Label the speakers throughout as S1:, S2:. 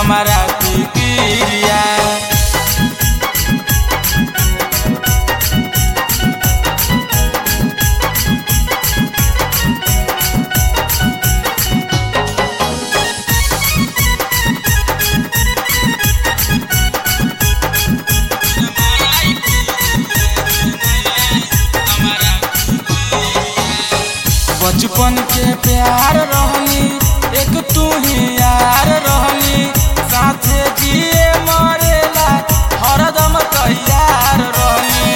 S1: हमारा फिकिरिया। बचपन के प्यार रहनी एक तू ही यार रहनी, साथे जिए मरेला हरदम तैयार रहनी।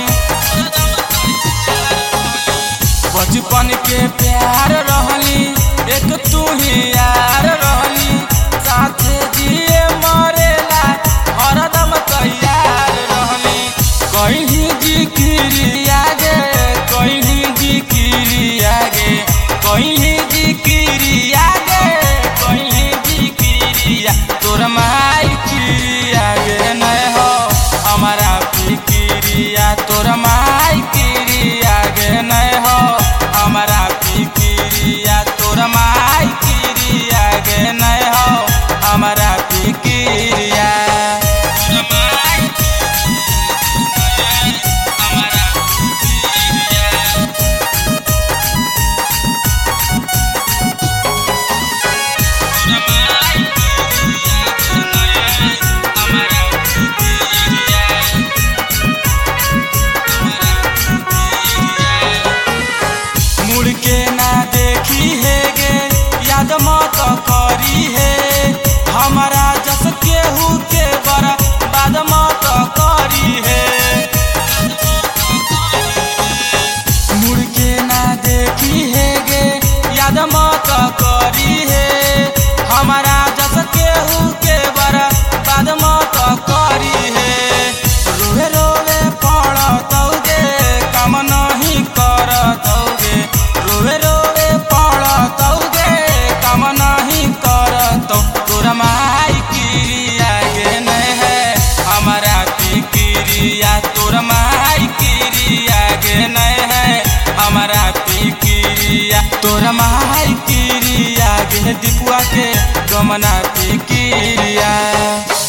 S1: बचपन के प्यार रहनी एक तू ही यार रहनी, साथे जिए मरेला हरदम तैयार रहनी। कहीं जिक्रिया गे कहीं जिक्रिया गे कहीं जिक्रिया गे कहीं जिक्रिया, तोर माई क्रिया गे नहीं हो हमारा फिकिरिया। तोर माई क्रिया गे नहीं हो हमारा फिकिरिया। तोर माई क्रिया गे नहीं हो हमारा फिकिरिया। मुड़ के ना देखी है गे याद मत करी है, हमारा जस केहू के बड़ा बाद मत करी है। मुड़ के ना देखी है गे याद मत करी है, हमारा जस केहू के बड़ा बाद मत करी है। रोवे रोवे पड़तौगे काम नहीं करतौगे, रोवे रोवे पड़तौगे काम नहीं करतौ। तोर माई क्रिया गे नहीं है हमारा फिकिरिया। तोर माई क्रिया गे नहीं है हमारा फिकिरिया। तोर माई क्रिया गे दीपुआ के गमना फिकिरिया।